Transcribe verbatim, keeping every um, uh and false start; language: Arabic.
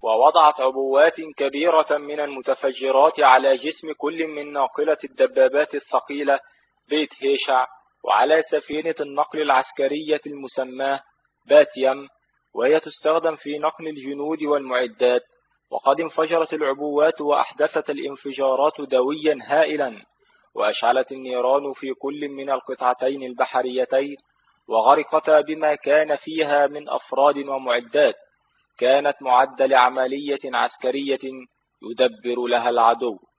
ووضعت عبوات كبيرة من المتفجرات على جسم كل من ناقلة الدبابات الثقيلة بيت هيشع وعلى سفينة النقل العسكرية المسماة باتيم، وهي تستخدم في نقل الجنود والمعدات. وقد انفجرت العبوات وأحدثت الانفجارات دويا هائلا، وأشعلت النيران في كل من القطعتين البحريتين، وغرقتا بما كان فيها من أفراد ومعدات كانت معدة لعملية عسكرية يدبر لها العدو.